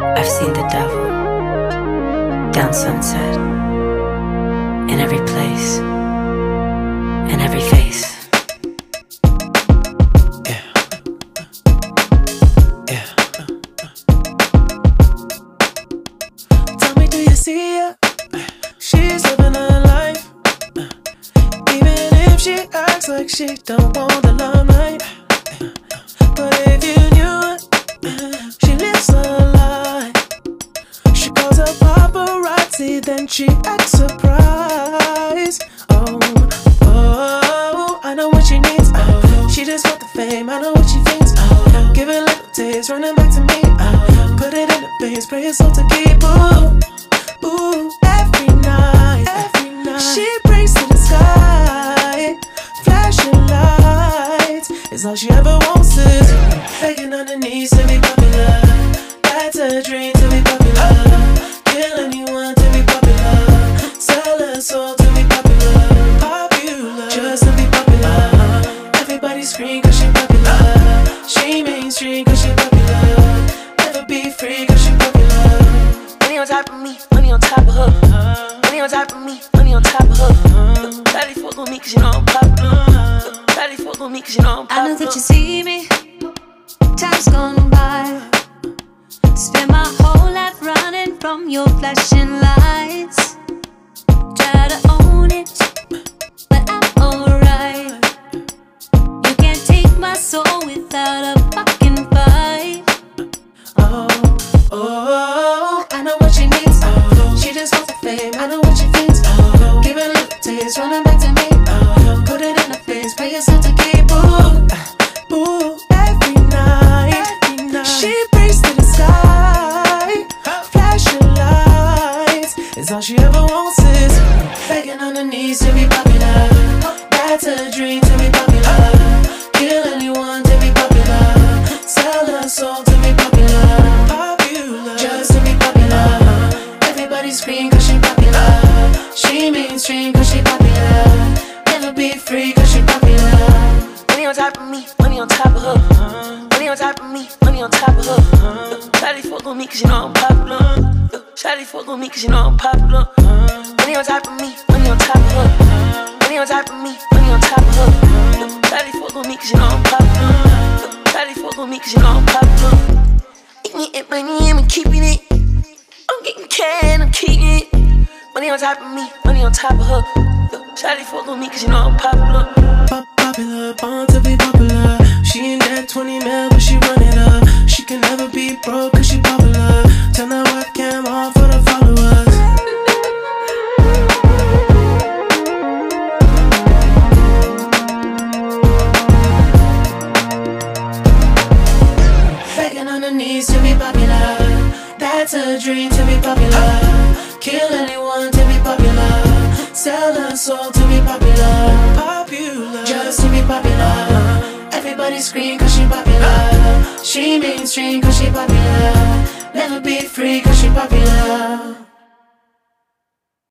I've seen the devil down Sunset, in every place, in every face. Yeah. Yeah. Tell me, do you see her? She's living her life, even if she acts like she don't want the limelight. But if you knew it, she lives a lie. She calls her paparazzi, then she acts surprised. Oh, I know what she needs. She just want the fame, I know what she thinks. Give it little taste, running back to me. Put it in the base, pray it's all to keep. Ooh, every night, she prays to the sky. Flashing lights is all she ever wants is begging on her knees to be popular. That's a dream, to be popular. Kill anyone to be popular. Sell her soul to be popular. Popular, just to be popular. Everybody scream cause she popular. She mainstream cause she popular. Never be free cause she popular. Money on top of me, money on top of her. Money on top of me, money on top of her. Daddy fuck with me cause you know I'm popular. Daddy fuck with me cause you know I'm popular. I know that you see me, time's gone by. Spend my whole life running from your flashing lights. Try to own it, but I'm alright. You can't take my soul without a fucking fight. Oh, I know what she needs. She just wants the fame, I know what she thinks. Give it a little taste, running back to me. Put it in her face, pay yourself to keep. Ooh, every night. She prays to the sky. Flashing lights is all she ever wants is begging on her knees to be popular. That's a dream, to be popular. Kill anyone to be popular. Sell her soul to be popular. Popular, just to be popular. Everybody scream cause she popular. She mainstream cause she popular. Never be free cause she popular. Money on top of me, money on top of her. Money on top of me, money on top of her. Shawty fuck with me cause you know I'm popular. Shawty fuck with me cause you know I'm popular. Money on top of me, money on top of her. Money on top of me, money on top of her. Shawty fuck with me cause you know I'm popular. Shawty fuck with me cause you know I'm popular. Eating it, money, I'm keeping it. I'm getting cash, I'm keeping it. Money on top of me, money on top of her. Shawty fuck with me cause you know I'm popular. Popular, born to be popular. She ain't that 20 mil, but she run it up. She can never be broke cause she popular. Turn that webcam on for the followers. Begging on her knees to be popular. That's a dream, to be popular. Kill anyone to be popular. Sell her soul to be popular. Popular, just to be popular. Everybody scream cause she popular. She mainstream cause she popular. Never be free cause she popular.